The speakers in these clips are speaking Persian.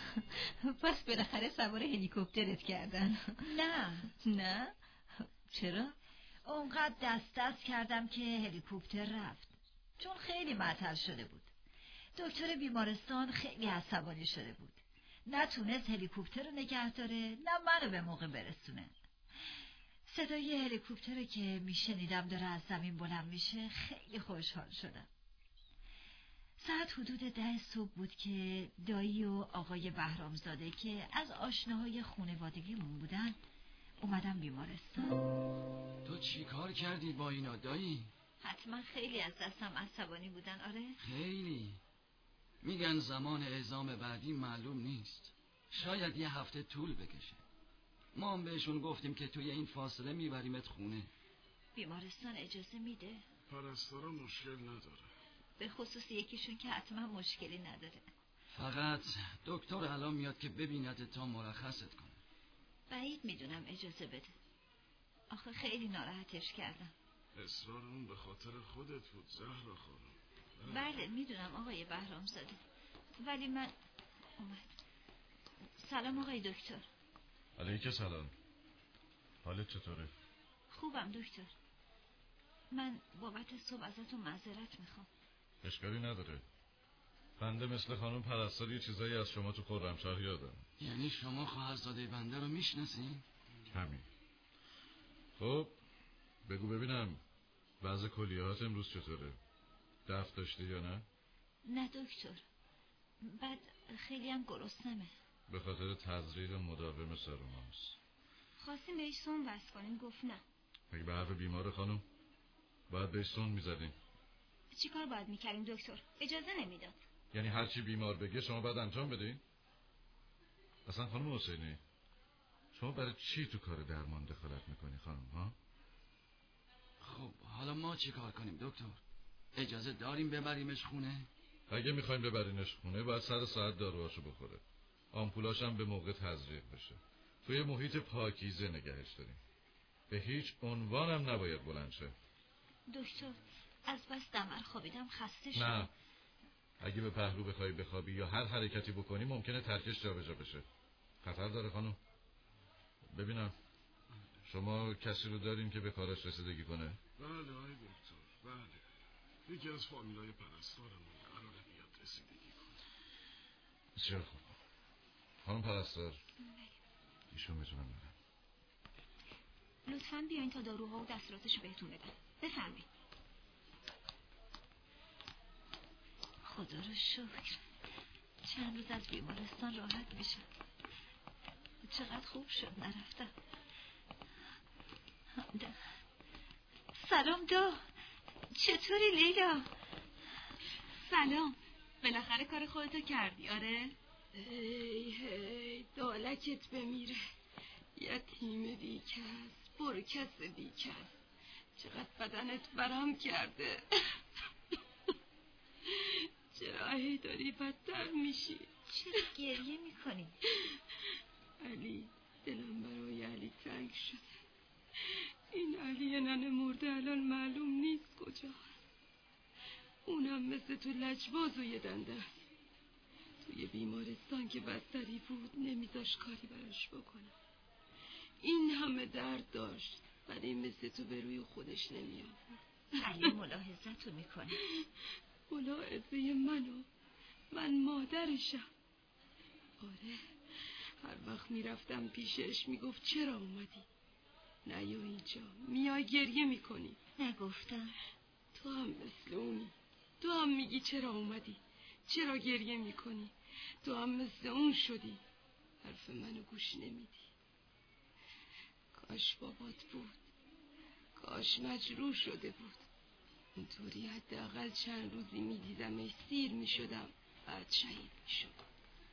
پس بالاخره سوار هلیکوپترت کردن؟ نه؟ چرا؟ اونقدر دست کردم که هلیکوپتر رفت، چون خیلی معطل شده بود. دکتر بیمارستان خیلی عصبانی شده بود، نتونست هلیکوپتر رو نگه داره، نه منو به موقع برسونه. صدای هلیکوپتر که میشنیدم داره از زمین بلند میشه خیلی خوشحال شدم. ساعت حدود 10 صبح بود که دایی و آقای بهرامزاده که از آشناهای خانوادگیمون بودن اومدم بیمارستان. تو چی کار کردی با اینا دایی؟ حتما خیلی از دستم عصبانی بودن. آره خیلی. میگن زمان اعزام بعدی معلوم نیست، شاید یه هفته طول بکشه. ما هم بهشون گفتیم که توی این فاصله میبریمت خونه. بیمارستان اجازه میده؟ پرستارا مشکل نداره، به خصوص یکیشون که حتما مشکلی نداره. فقط دکتر الان میاد که ببیند تا مرخصت کنه. بعید میدونم اجازه بده، آخه خیلی ناراحتش کردم. اصرار اون به خاطر خودت بود زهرا خانم. بله میدونم آقای بهرامزاده، ولی من اومد. سلام آقای دکتر. علیک سلام. حالت چطوره؟ خوبم دکتر. من بابت صبح ازتون معذرت میخوام. اشکالی نداره، بنده مثل خانم پرستار یه چیزایی از شما تو خرمشهر یادم. یعنی شما خواهرزاده بنده رو میشناسین؟ همین. خب بگو ببینم وضع کلیهات امروز چطوره؟ دفع داشتی یا نه؟ نه دکتر، بعد خیلی هم گرسنمه. به خاطر تزریق مداوم سرماست. خواستیم بهش سون بس کنیم گفت نه. مگه به حرف بیمار خانم باید بهش سون میزدیم؟ چی کار باید میکردیم دکتر؟ اجازه نمیداد. یعنی هرچی بیمار بگه شما باید انجام بدین؟ اصلا خانم حسینی شما برای چی تو کار درمان دخالت میکنی خانم ها؟ خب حالا ما چی کار کنیم دکتر؟ اجازه داریم ببریمش خونه؟ اگه میخوایم ببرینش خونه باید سر ساعت داروهاشو بخوره، آمپولاش هم به موقع تزریق بشه، توی محیط پاکیزه نگهش داریم، به هیچ عنوان هم نباید بلند شه. دکتر از بس دمر خوابیدم خسته شدم. نه، اگه به پهلو بخوای بخوابی یا هر حرکتی بکنی ممکنه ترکش جابجا بشه، خطر داره خانم. ببینم شما کسی رو دارین که به کارش رسیدگی کنه؟ بله آقای دکتر، بله، یکی از فامیلای پرستارمون قراره بیاد رسیدگی کنه. بسیار خوب. خانم پرستار ایشون میتونم برم. لطفاً بیاین تا داروها و دستوراتشو بهتون بدم. بفرمایید. خدا رو شکر چند روز از بیمارستان راحت میشم. چقدر خوب شد نرفتم. سلام دا، چطوری لیلا؟ سلام، بالاخره کار خودتو کردی آره؟ هی دالکت بمیره، یتیم بیکس، برکس بیکس، چقدر بدنت برم کرده. چرا هی داری بدتر میشی؟ چرا گریه میکنی؟ علی، دلم برای علی تنگ شده. این علی ننه مرده الان معلوم نیست کجاست. اونم مثل تو لجباز و یه دنده است. توی بیمارستان که بستری بود نمیذاش کاری براش بکنم. این همه درد داشت ولی مثل تو به روی خودش نمی آورد. علی ملاحظتو میکنه. ملاحظه من مادرشم. آره، هر وقت میرفتم پیشش میگفت چرا اومدی؟ نه یا اینجا میای گریه میکنی. نگفتم. تو هم مثل اونی، تو هم میگی چرا اومدی، چرا گریه میکنی، تو هم مثل اون شدی، حرف منو گوش نمیدی. کاش بابات بود، کاش مجروح شده بود، اونطوری حداقل چند روزی میدیدمش سیر میشدم، بعد شهید میشدم.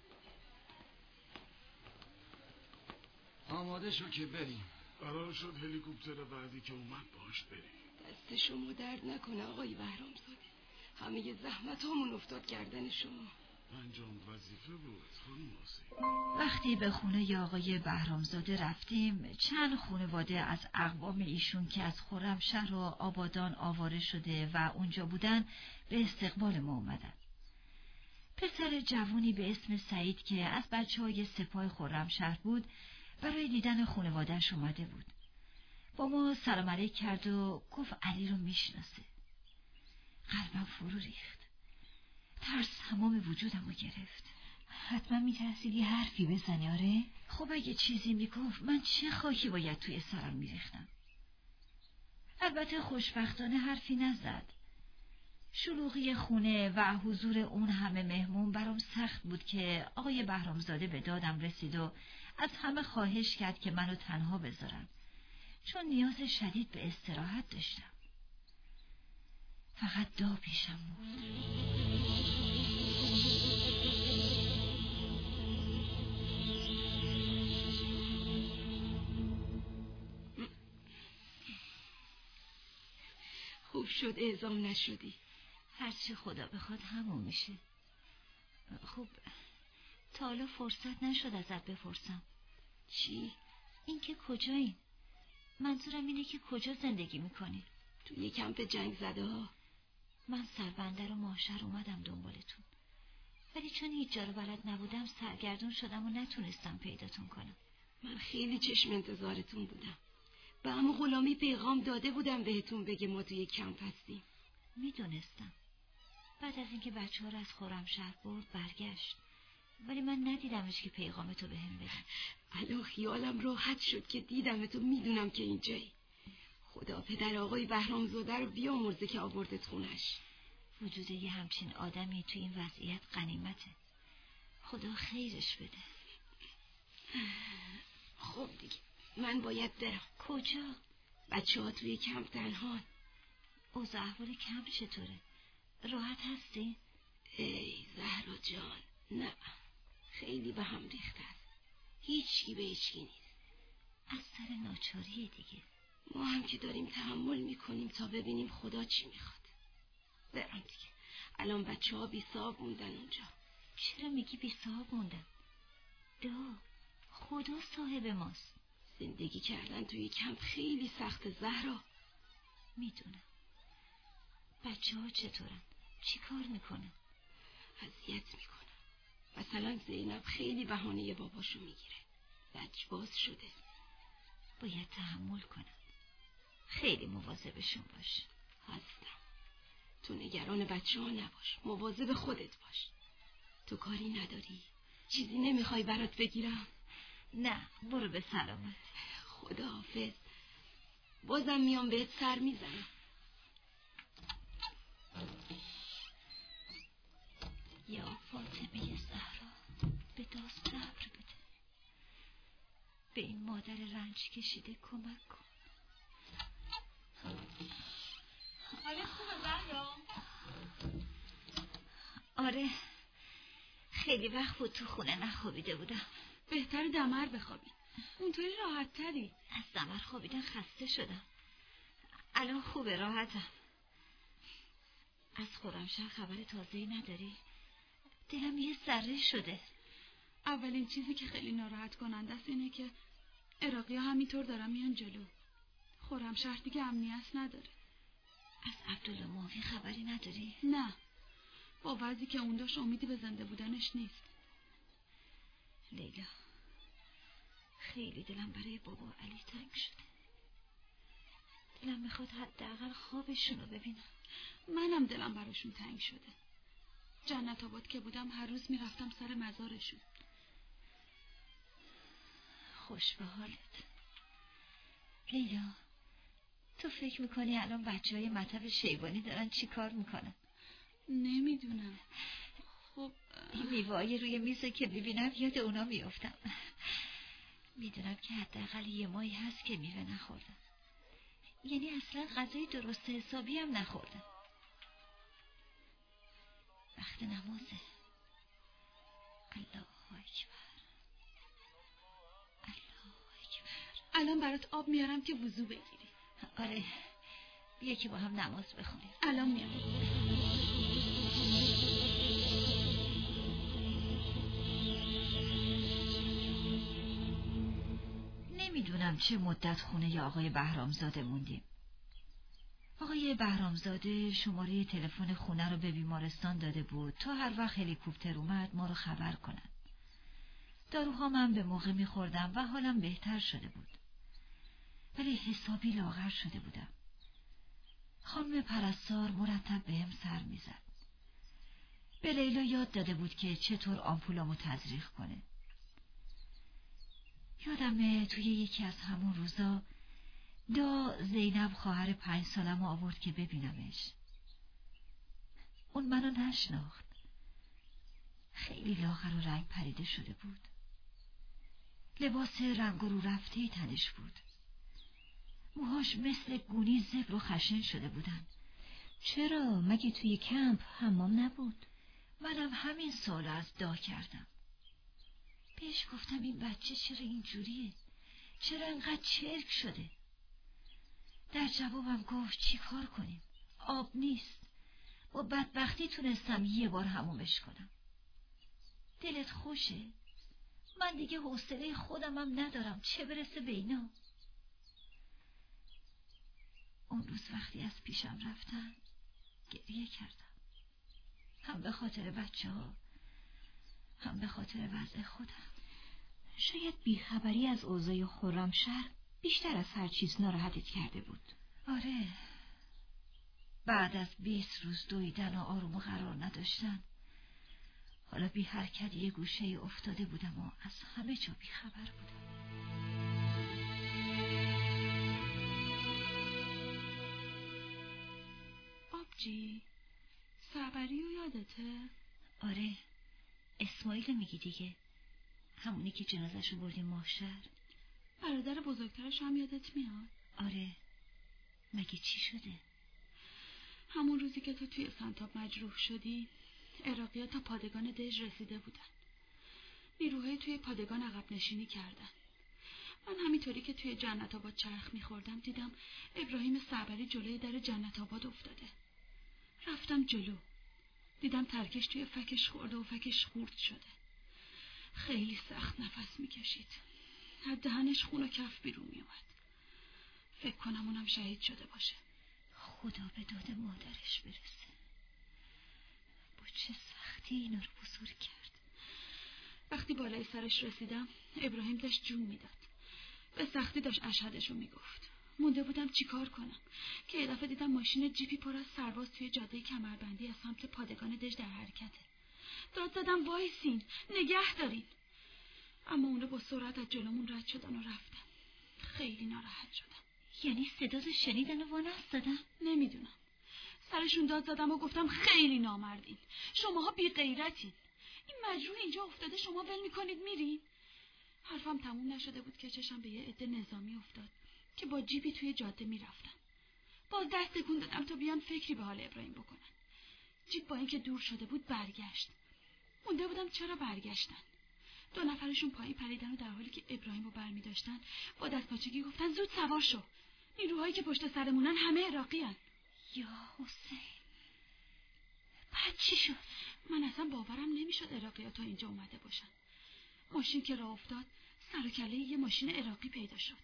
آماده شو که بریم. قرار شد هلیکوپتر بعدی که اومد باش بریم. دست شما درد نکنه آقای بهرامزاده، همه زحمت هامون افتاد گردن شما. انجام وظیفه بود خانم حسین. وقتی به خونه آقای بهرامزاده رفتیم چند خانواده از اقوام ایشون که از خرمشهر و آبادان آواره شده و اونجا بودن به استقبال ما اومدن. پسر جوانی به اسم سعید که از بچه‌های سپاه خرمشهر بود برای دیدن خانواده‌اش اومده بود. با ما سلام علیک کرد و گفت علی رو میشناسه. قلبم فرو ریخت. ترس تمام وجودمو گرفت. حتما میترسید یه حرفی بزنی. آره؟ خب اگه چیزی میگفت من چه خاکی باید توی سرم میریختم. البته خوشبختانه حرفی نزد. شلوغی خونه و حضور اون همه مهمون برام سخت بود که آقای بهرامزاده به دادم رسید و از همه خواهش کرد که منو تنها بذارن، چون نیاز شدید به استراحت داشتم. فقط دا پیشم بود. خوب شد اعزام نشدی. هرچی خدا بخواد همون میشه. خب تا حالا فرصت نشد ازت بپرسم. چی؟ اینکه کجایین؟ منظورم اینه که کجا زندگی میکنی؟ تو یه کمپ جنگ زده ها. من سربندر و ماهشهر اومدم دنبالتون، ولی چون هیچ جا رو بلد نبودم سرگردون شدم و نتونستم پیداتون کنم. من خیلی چشم انتظارتون بودم. به عمو غلامی پیغام داده بودم بهتون بگه ما توی کمپ هستیم. میدونستم. بعد از اینکه بچه‌ها رو از خرمشهر برد برگشت، ولی من ندیدمش که پیغامتو بهم بده. الان خیالم راحت شد که دیدمتو. میدونم که اینجایی. خدا پدر آقای بهرامزاده رو بیامرزه که آوردت خونش. وجود یه همچین آدمی تو این وضعیت غنیمته. خدا خیرش بده. خب دیگه من باید برم. کجا؟ بچه‌ها توی کمپ تنهان. اوضاع احوال کمپ چطوره؟ راحت هستی؟ ای زهرا جان، نه، خیلی به هم ریخته است. هیچکی به هیچکی نیست. از سر ناچاریه دیگه. ما هم که داریم تحمل میکنیم تا ببینیم خدا چی میخواد. برم دیگه. الان بچه‌ها بی صاحب موندن اونجا. چرا میگی بی صاحب موندن؟ خدا صاحب ماست. زندگی کردن توی کمپ خیلی سخت زهرا. میدونم. بچه‌ها چطورن؟ چی کار میکنن؟ اذیت میکنن. مثلا زینب خیلی بهانه باباشو میگیره. لجباز شده. باید تحمل کنم. خیلی مواظبشون باش. هستم. تو نگران بچه‌ها نباش. مواظب خودت باش. تو کاری نداری؟ چیزی نمیخوای برات بگیرم؟ نه، برو به سلامت. خداحافظ. بازم میام بهت سر میزنم. یا فاطمه زهرا، به داد صبر بده. به این مادر رنج کشیده کمک کن. حالت خوبه زهرا؟ آره، خیلی وقت بود تو خونه نخوابیده بودم. بهتر دمر بخوابی، اونطوری راحت تری. از دمر خوابیدن خسته شدم. الان خوبه، راحتم. از خرمشهر خبر تازه‌ای نداری؟ دلم یه ذره شده. اولین چیزی که خیلی ناراحت کننده است اینه که عراقی‌ها همینطور دارن میان جلو. خرمشهر دیگه امنیت نداره. از عبدالماوی خبری نداری؟ نه، با وضعی که اون داشت امیدی به زنده بودنش نیست. لیلا، خیلی دلم برای بابا علی تنگ شده. دلم میخواد حداقل خوابشون رو ببینم. منم دلم براشون تنگ شده. جنت آباد که بودم هر روز میرفتم سر مزارشون. خوش به حالت. لیلا، تو فکر میکنی الان بچه‌های مطب شیبانی دارن چی کار میکنن؟ نمیدونم. خب این میوه‌ای روی میزه که میبینم یاد اونا میافتم. میدونم که حداقل یه ماهی هست که میوه نخوردم. یعنی اصلا غذای درست حسابی هم نخوردم. وقت نمازه. الله اکبر، الله اکبر. الان برات آب میارم که وضو بگیری. آره، بیا که با هم نماز بخونیم. الان میام. نمیدونم چه مدت خونه ی آقای بهرامزاده موندیم. آقای آقای بهرامزاده شماره تلفن خونه رو به بیمارستان داده بود تا هر وقت هلیکوپتر اومد ما رو خبر کنن. داروها من به موقع میخوردم و حالم بهتر شده بود. ولی حسابی لاغر شده بودم. خانم پرستار مرتب بهم سر میزد. به لیلا یاد داده بود که چطور آمپولامو تزریق کنه. یادمه توی یکی از همون روزا زینب خواهر 5 سالم آورد که ببینمش. اون منو نشناخت. خیلی لاغر و رنگ پریده شده بود. لباس رنگ رو رفته تنش بود. موهاش مثل گونی زبر و خشن شده بودن. چرا؟ مگه توی کمپ حمام نبود؟ منم همین سوال از کردم. بهش گفتم این بچه چرا اینجوریه؟ چرا انقدر چرک شده؟ در جوابم گفت چی کار کنیم؟ آب نیست. با بدبختی تونستم یه بار حمومش کنم. دلت خوشه؟ من دیگه حوصله خودمم ندارم، چه برسه به اینا. اون روز وقتی از پیشم رفتن گریه کردم. هم به خاطر بچه‌ها، هم به خاطر وضع خودم. شاید بیخبری از اوضاع خرمشهر بیشتر از هر چیز ناراحتت کرده بود. آره، بعد از 20 روز دویدن و آروم و قرار نداشتن، حالا بی حرکت یه گوشه افتاده بودم و از همه جا بیخبر بودم. آبجی، صبری رو یادته؟ آره، اسماعیل میگی دیگه، همونی که جنازه‌شو بردیم محشر. برادر بزرگترش هم یادت میاد؟ آره، مگه چی شده؟ همون روزی که تو توی سنتاب مجروح شدی، عراقی‌ها تا پادگان دژ رسیده بودن. نیروهای توی پادگان عقب نشینی کردن. من همینطوری که توی جنت آباد چرخ میخوردم دیدم ابراهیم صبری جلوی در جنت آباد افتاده. رفتم جلو. دیدم ترکش توی فکش خورده و فکش خورد شده. خیلی سخت نفس میکشید. از دهنش خون و کف بیرون میومد. فکر کنم اونم شهید شده باشه. خدا به داد مادرش برسه. با چه سختی اینا رو بزرگ کرد. وقتی بالای سرش رسیدم ابراهیم داشت جون میداد. به سختی داشت اشهدشو میگفت. مونده بودم چیکار کنم که یه دفعه دیدم ماشین جیپی پر از سرباز توی جاده کمربندی از سمت پادگان دژ در حرکته. داد زدم وایسین، نگه دارین. اما اونو با سرعت از جلومون رد شدن و رفتن. خیلی ناراحت شدم. یعنی صداتو شنیدن و وانست دادن؟ نمیدونم. سرشون داد زدم و گفتم خیلی نامردین. شماها بی غیرتین. این مجروح اینجا افتاده شما ول میکنید میرین؟ حرفم تموم نشده بود که چشم به یه عده نظامی افتاد که با جیبی توی جاده میرفتن. باز دست تکون دادم تا بیان فکری به حال ابراهیم بکنن. جیب با اینکه دور شده بود برگشت. مونده بودم چرا برگشتن. 2 نفرشون پایین پریدن و در حالی که ابراهیم رو برمی داشتن با دستپاچگی گفتن زود سوار شو. نیروهایی که پشت سرمونن همه عراقی هن. یا حسین، بعد چی شد؟ من اصلا باورم نمیشد عراقی ها تا اینجا اومده باشن. ماشین که راه افتاد سر و کله یه ماشین عراقی پیدا شد.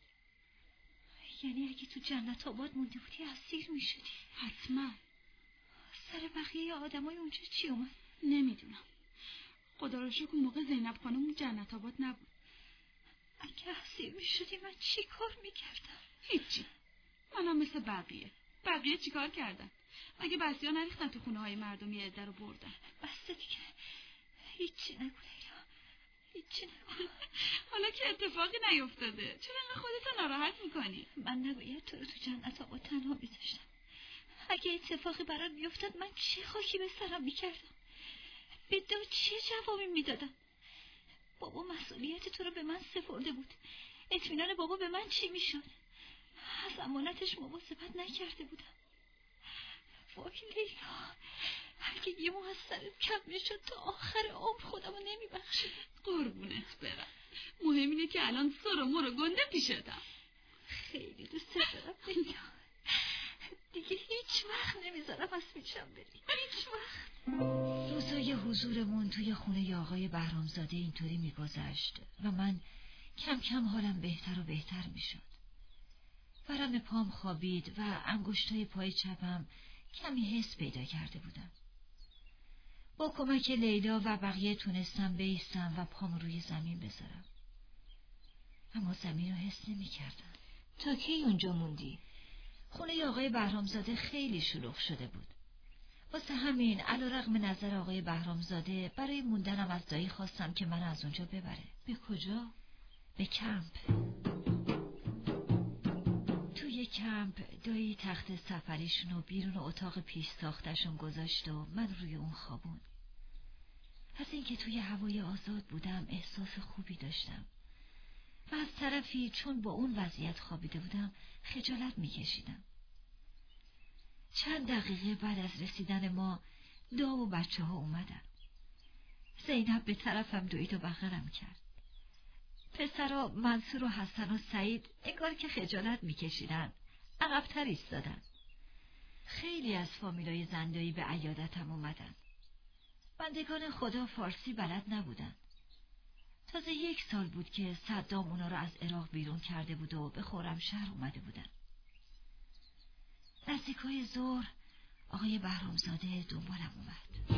یعنی اگه تو جنت آباد مونده بودی اسیر میشدی؟ حتما. سر بقیه آدمای اونجا چی اومد؟ نمیدونم. خدا رو شکر اون موقع زینب خانم جنت آباد نبود. اگه اسیر میشدی من چی کار میکردم؟ هیچی. منم مثل بقیه چی کار کردن؟ مگه بسیا نریختن تو خونه های مردمی عده رو بردن؟ بسته دیگه. هیچی نگو لیلا، هیچی نگو. حالا که اتفاقی نیفتاده چرا انقدر خودتو ناراحت میکنی؟ من نباید تو رو تو جنت آباد تنها میذاشتم. اگه اتفاقی برات میافتاد من چه خاکی به سرم میکردم؟ به داد چه جوابی میدادم؟ بابا مسئولیت تو رو به من سپرده بود. اطمینان بابا به من چی میشد؟ از امانتش مواظبت نکرده بودم. وای لیلا، اگه یه ماه از سرت کم میشد تا آخر عمر خودمو نمیبخشید. قربونت برم. مهم اینه که الان سر و مر و گنده پیشتم. خیلی دوست دارم لیلا. دیگه هیچ وقت نمیذارم از پیشم بری. هیچ وقت. روزای حضورمون توی خونه آقای بهرامزاده اینطوری میگذشت و من کم کم حالم بهتر و بهتر میشد. ورم پام خوابید و انگشتای پای چپم کمی حس پیدا کرده بودم. با کمک لیلا و بقیه تونستم بایستم و پام روی زمین بذارم. اما زمین رو حس نمی کردم. تا کی اونجا موندی؟ خونه آقای بهرامزاده خیلی شلوغ شده بود. واسه همین علیرغم نظر آقای بهرامزاده برای موندنم از دایی خواستم که من از اونجا ببره. به کجا؟ به کمپ. توی کمپ دایی تخت سفریشون رو بیرون اتاق پیش ساختشون گذاشت و من روی اون خوابون. از اینکه توی هوای آزاد بودم احساس خوبی داشتم و از طرفی چون با اون وضعیت خوابیده بودم خجالت میکشیدم. چند دقیقه بعد از رسیدن ما دا و بچه ها اومدن. زینب به طرفم دوید و بغلم کرد. پسرا منصور و حسن و سعید انگار که خجالت میکشیدن عقب‌تر ایستادن. خیلی از فامیلای زندایی به عیادتم اومدن. بندگان خدا فارسی بلد نبودن. تازه 1 سال بود که صدام اونا رو از عراق بیرون کرده بود و به خرمشهر اومده بودن. نزدیکای ظهر آقای بهرامزاده دنبالم اومد.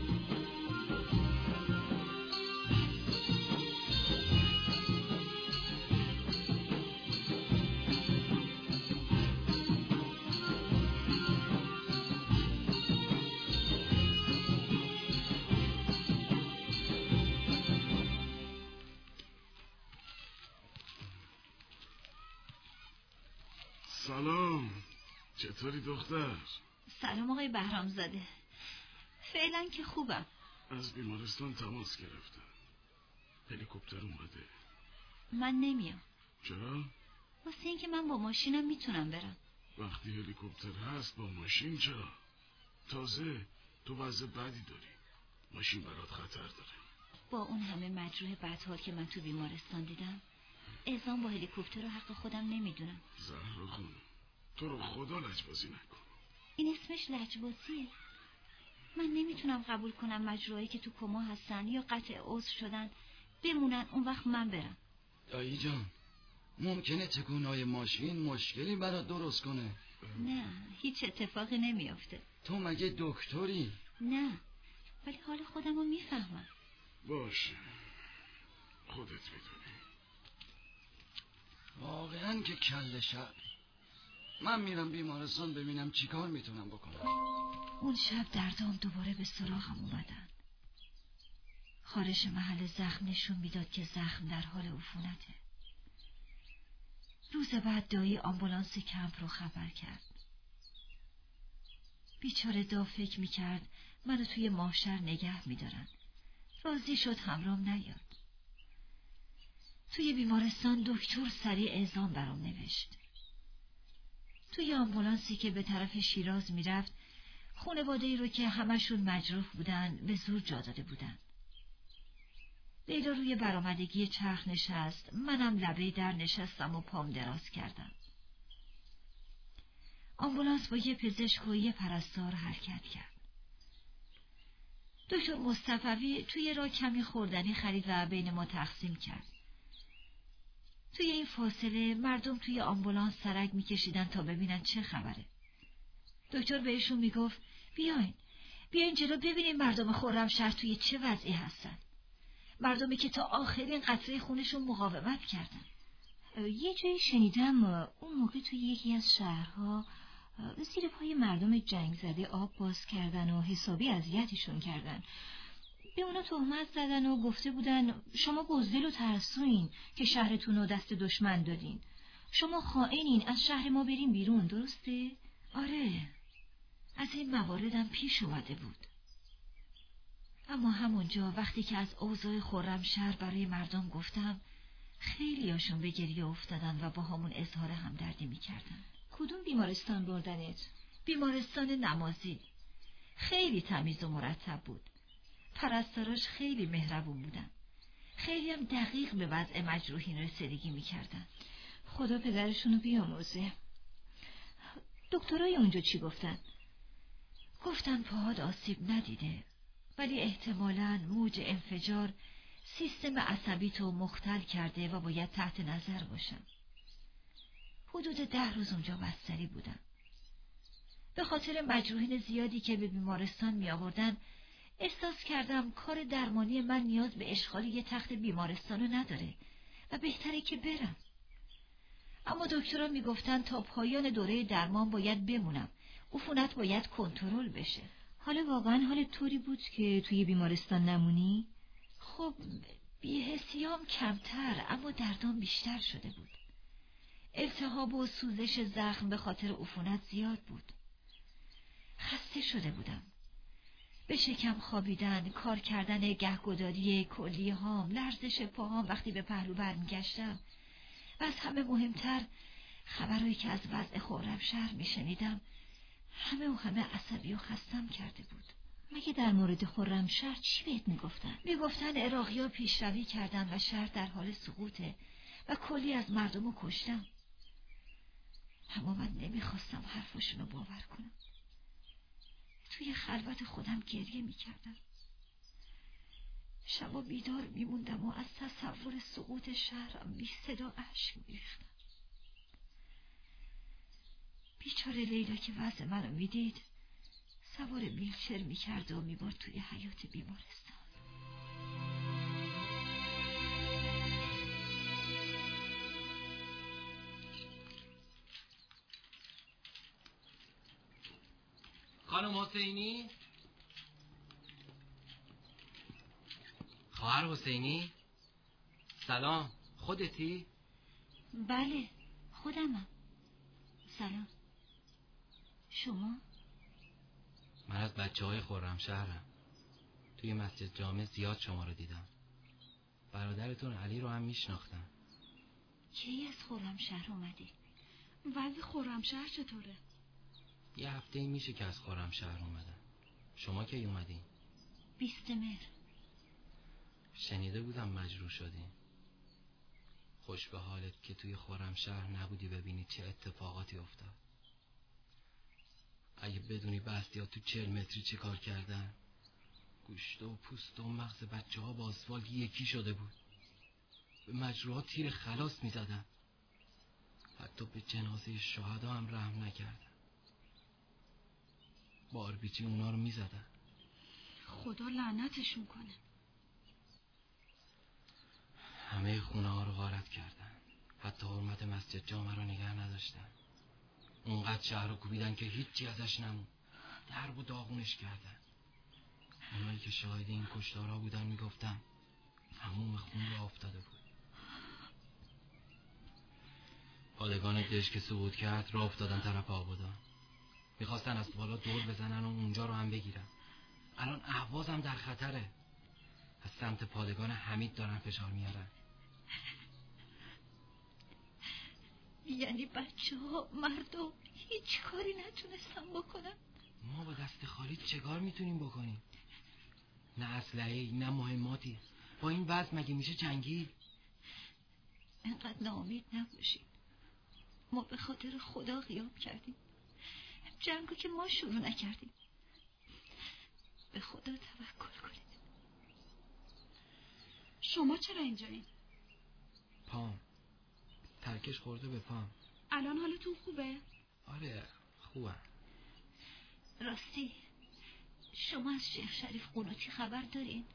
سلام، چطوری دختر؟ سلام آقای بهرامزاده. فعلا که خوبم. از بیمارستان تماس گرفتم. هلیکوپتر اومده. من نمیام. چرا؟ واسه اینکه من با ماشینم میتونم برم. وقتی هلیکوپتر هست با ماشین چرا؟ تازه تو وضع بدی داری. ماشین برات خطر داره. با اون همه مجروح بدحال که من تو بیمارستان دیدم اعزام با هلیکوپتر رو حق خودم نمیدونم. زهرا خانم، تو رو خدا لجبازی نکن. این اسمش لجبازیه؟ من نمیتونم قبول کنم مجروحایی که تو کما هستن یا قطع عضو شدن بمونن اون وقت من برم. دایی جان، ممکنه تکونای ماشین مشکلی برات درست کنه. نه، هیچ اتفاقی نمیافته. تو مگه دکتری؟ نه، ولی حال خودم رو میفهمم. باشه، خودت میدونی. واقعا که کل شب. من میرم بیمارستان ببینم چیکار میتونم بکنم. اون شب دردام دوباره به سراغم اومدن. خارش محل زخم نشون میداد که زخم در حال عفونته. روز بعد دایی آمبولانس کمپ رو خبر کرد. بیچاره دا فکر میکرد منو توی ماهشر نگه میدارن. راضی شد همرام نیاد. توی بیمارستان دکتر سریع اعزام برام نوشت. توی آمبولانسی که به طرف شیراز میرفت خانواده‌ای رو که همشون مجروح بودن به زور جا داده بودن. لیلا روی برآمدگی چرخ نشست، منم لبه در نشستم و پام دراز کردم. آمبولانس با یه پزشک و یه پرستار حرکت کرد. دکتر مصطفوی توی راه کمی خوردنی خرید و بین ما تقسیم کرد. توی این فاصله مردم توی آمبولانس سرک میکشیدن تا ببینن چه خبره. دکتر بهشون میگفت بیاین جلو ببینیم مردم خرمشهر توی چه وضعی هستن. مردمی که تا آخرین قطره خونشون مقاومت کردن. یه جایی شنیدم اون موقع توی یکی از شهرها زیر پای مردم جنگ زده آب باز کردن و حسابی اذیتشون کردن. به اونا تهمت زدن و گفته بودن شما بزدل و ترسوین که شهرتون رو دست دشمن دادین. شما خائنین، از شهر ما بریم بیرون، درسته؟ آره، از این مواردم پیش اومده بود. اما همونجا وقتی که از اوضاع خرمشهر برای مردم گفتم خیلیاشون به گریه افتادن و با همون اظهار همدردی میکردن. کدوم بیمارستان بردنت؟ بیمارستان نمازی. خیلی تمیز و مرتب بود. پرستاراش خیلی مهربون بودن. خیلی هم دقیق به وضع مجروحین رسیدگی میکردن. خدا پدرشونو بیامرزه. دکترای اونجا چی گفتن؟ گفتن پاهات آسیب ندیده، ولی احتمالاً موج انفجار سیستم عصبی تو مختل کرده و باید تحت نظر باشن. حدود 10 روز اونجا بستری بودم. به خاطر مجروحین زیادی که به بیمارستان می آوردن احساس کردم کار درمانی من نیاز به اشغال یه تخت بیمارستانو نداره و بهتره که برم. اما دکترها می گفتن تا پایان دوره درمان باید بمونم. عفونت باید کنترل بشه. حالا واقعا حالت طوری بود که توی بیمارستان نمونی؟ خب بی‌حسیام کمتر اما دردام بیشتر شده بود. التهاب و سوزش زخم به خاطر عفونت زیاد بود. خسته شده بودم. به شکم خوابیدن، کار کردن گهگداری کلیه هام، لرزش پاهام وقتی به پهلو برمیگشتم و از همه مهمتر خبرهایی که از وضع خرمشهر میشنیدم همه عصبی و خستم کرده بود. مگه در مورد خرمشهر چی بهت میگفتن؟ میگفتن عراقی‌ها پیشروی کردن و شهر در حال سقوطه و کلی از مردمو کشتم. اما من نمیخواستم حرفاشونو باور کنم. توی خلوت خودم گریه میکردم. شبا بیدار میموندم و از تصور سقوط شهرم بی صدا اشک میریختم. بیچاره لیلا که وضع منو میدید سوار ویلچر میکرد و میبرد توی حیاط بیمارستان. خانم حسینی؟ خواهر حسینی؟ سلام، خودتی؟ بله خودمم. سلام. شما؟ من از بچه‌های خرمشهرم. توی مسجد جامع زیاد شما رو دیدم. برادرتون علی رو هم میشناختم. کی از خرمشهر اومدی؟ وضع خرمشهر چطوره؟ یه هفته میشه که از خرمشهر اومدم. شما کی اومدین؟ 20 مهر. شنیده بودم مجروح شدین. خوش به حالت که توی خرمشهر نبودی ببینی چه اتفاقاتی افتاد. اگه بدونی بستی‌ها تو 40 متری چه کار کردن. گوشت و پوست و مغز بچه‌ها با آسفالت یکی شده بود. به مجروحا تیر خلاص می‌زدن. حتی به جنازه شهدا هم رحم نکردن. با RPG اونا رو می‌زدن. خدا لعنتشون کنه. همه خونه ها رو غارت کردن. حتی حرمت مسجد جامع رو نگه نداشتن. اونقدر شهر رو کوبیدن که هیچی ازش نمون. درب و داغونش کردن. اونایی که شاهد این کشتارها بودن میگفتن تموم خون رو افتاده بود. پادگان دژ که سقوط کرد راه افتادن طرف آبادان. میخواستن از بالا دور بزنن و اونجا رو هم بگیرن. الان اهواز هم در خطره. از سمت پادگان حمید دارن فشار میارن. یعنی بچه‌ها مردم هیچ کاری نتونستم بکنم؟ ما با دست خالی چه کار میتونیم بکنیم؟ نه اسلحه‌ای نه مهماتی. با این وضع مگه میشه جنگی؟ انقدر ناامید نباشید. ما به خاطر خدا قیام کردیم. جنگو که ما شروع نکردیم. به خدا توکل کنید. شما چرا اینجایین؟ پام ترکش خورده به پام. الان حالتون خوبه؟ آره خوبم. راستی شما از شیخ شریف قنوتی خبر دارین؟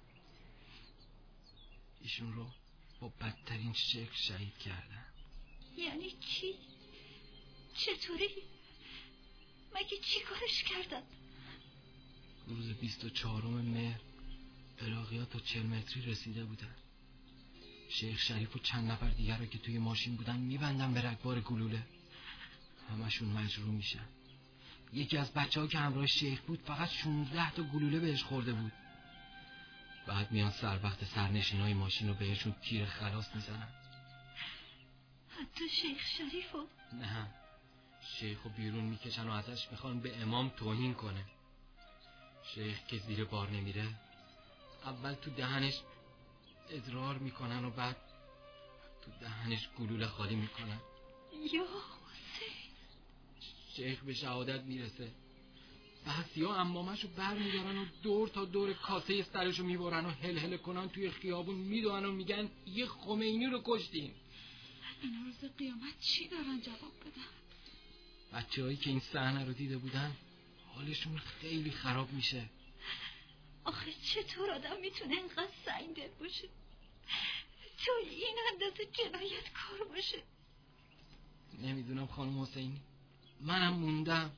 ایشون رو با بدترین شکل شهید کردن. یعنی چی؟ چطوری؟ مگه چی کارش کردن؟ روز 24 مهر عراقی‌ها تا 40 متری رسیده بودن. شیخ شریف و چند نفر دیگر رو که توی ماشین بودن میبندن به رگبار گلوله. همشون مجروح میشن. یکی از بچه‌ها که همراه شیخ بود فقط 16 تا گلوله بهش خورده بود. بعد میان سر وقت سرنشینای ماشین رو بهشون تیر خلاص میزنن. حتی شیخ شریفو؟ نه، شیخو بیرون میکشن و ازش میخوان به امام توهین کنه. شیخ که زیر بار نمیره اول تو دهنش ادرار میکنن و بعد تو دهنش گلوله خالی میکنن. یا حسین. شیخ به شهادت میرسه. بعضیا عمامشو بر میدارن و دور تا دور کاسه سرشو میبرن و هل هل کنن توی خیابون میدونن و میگن یه خمینی رو کشتیم. اینا روز قیامت چی دارن جواب بدن؟ بچه‌هایی که این صحنه رو دیده بودن حالشون خیلی خراب میشه. آخه چطور آدم میتونه اینقدر سنگدل باشه؟ تو این اندازه جنایت کار باشه؟ نمیدونم خانم حسینی، منم موندم.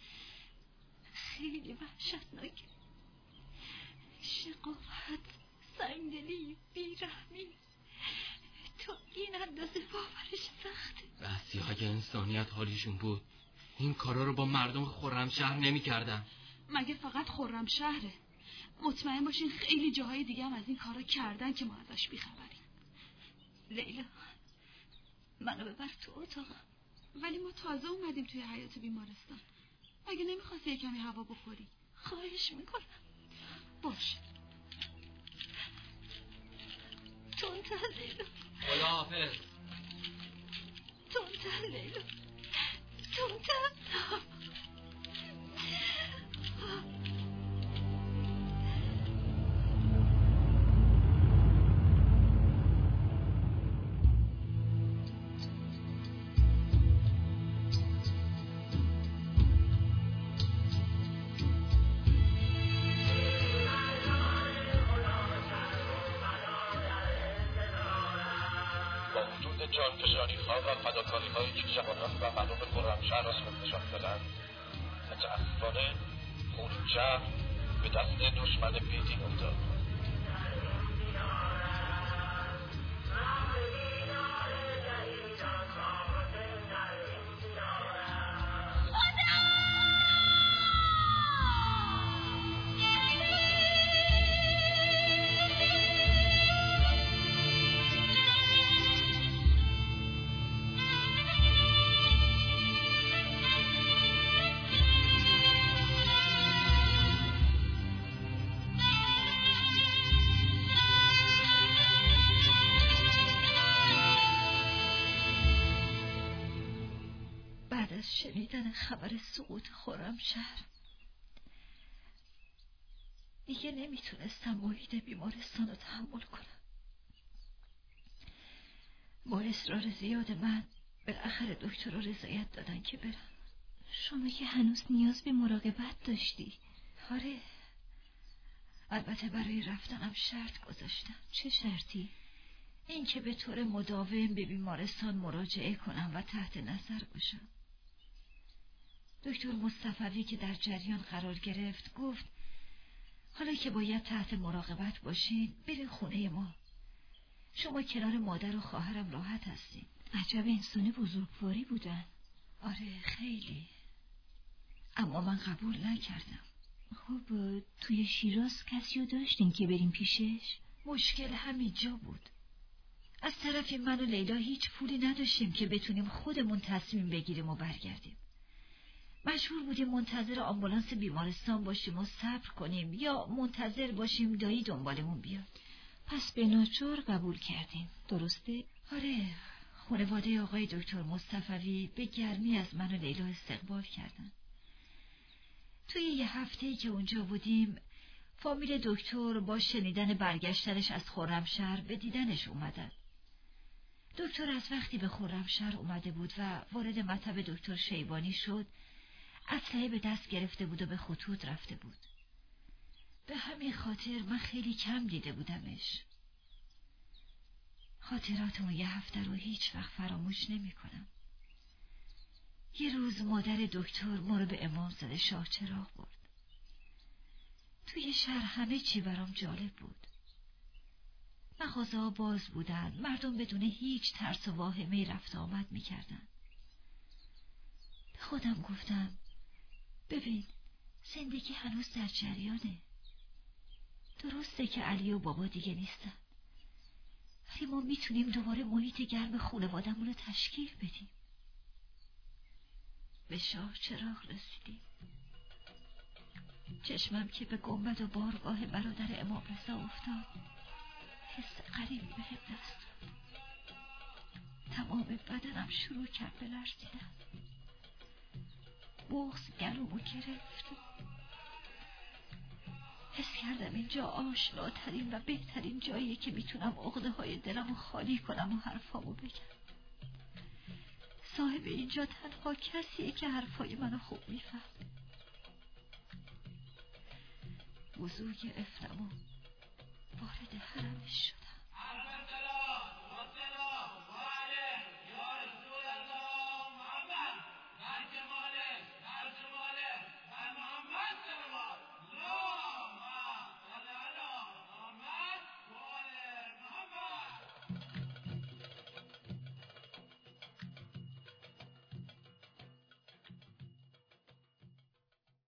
خیلی وحشتناکه. شقاوت، سنگدلی، بیرحمی، تو این اندازه باورش سخته. راستی اگه انسانیت حالیشون بود این کارا رو با مردم خرمشهر نمی‌کردن. مگه فقط خرمشهره؟ مطمئن باشین خیلی جاهای دیگه هم از این کارا کردن که ما ازش بیخبریم. لیلا، منو ببر تو اتاقم. ولی ما تازه اومدیم توی حیاط بیمارستان. مگه نمیخواستی یه کمی هوا بخوری؟ خواهش میکنم. باشه. تندتر لیلا. خداحافظ. تندتر لیلا. تندتر. جانفشانی‌ها و فداکاری‌هایی که جوانان و مردم خرمشهر از خود نشان دادند، متأسفانه خون شهر به دست دشمن بیدین افتاد. شنیدن خبر سقوط خرمشهر دیگه نمیتونستم محیط بیمارستان رو تحمل کنم. با اصرار زیاد من بالاخره دکتر رو رضایت دادن که برم. شما که هنوز نیاز به مراقبت داشتی. آره، البته برای رفتنم شرط گذاشتم. چه شرطی؟ این که به طور مداوم به بیمارستان مراجعه کنم و تحت نظر باشم. دکتر مصطفوی که در جریان قرار گرفت گفت حالا که باید تحت مراقبت باشین برین خونه ما. شما کنار مادر و خواهرم راحت هستین. عجب انسان بزرگواری بودن. آره خیلی. اما من قبول نکردم. خب توی شیراز کسی رو داشتین که بریم پیشش؟ مشکل همینجا بود. از طرفی من و لیلا هیچ پولی نداشتیم که بتونیم خودمون تصمیم بگیریم و برگردیم. مجبور بودیم منتظر آمبولانس بیمارستان باشیم و صبر کنیم یا منتظر باشیم دایی دنبالمون بیاد. پس به ناچار قبول کردیم، درسته؟ آره، خانواده آقای دکتر مصطفوی به گرمی از من و لیلا استقبال کردن. توی یه هفته‌ای که اونجا بودیم فامیل دکتر با شنیدن برگشتنش از خرمشهر به دیدنش اومدن. دکتر از وقتی به خرمشهر اومده بود و وارد مطب دکتر شیبانی شد اسلحه به دست گرفته بود و به خطوط رفته بود. به همین خاطر من خیلی کم دیده بودمش. خاطرات اون یه هفته رو هیچ وقت فراموش نمی کنم. یه روز مادر دکتر ما رو به امامزاده شاه چراغ برد. توی شهر همه چی برام جالب بود. مغازه‌ها باز بودن، مردم بدون هیچ ترس و واهمه‌ای رفت آمد می‌کردن. به خودم گفتم ببین زندگی هنوز در جریانه. درسته که علی و بابا دیگه نیستن، ولی ما میتونیم دوباره محیط گرم خانواده‌مون رو تشکیل بدیم. به شاه چراغ رسیدیم. چشمم که به گنبد و بارگاه برادر امام رضا افتاد حس غریبی بهم دست داد. تمام بدنم شروع کرد به لرزیدن. بغض گلومو گرفت. حس کردم اینجا آشناترین و بهترین جاییه که میتونم عقده های دلمو خالی کنم و حرفامو بگم. صاحب اینجا تنها کسیه که حرفای منو خوب میفهمه. وضو گرفتم و وارد حرمش شدم.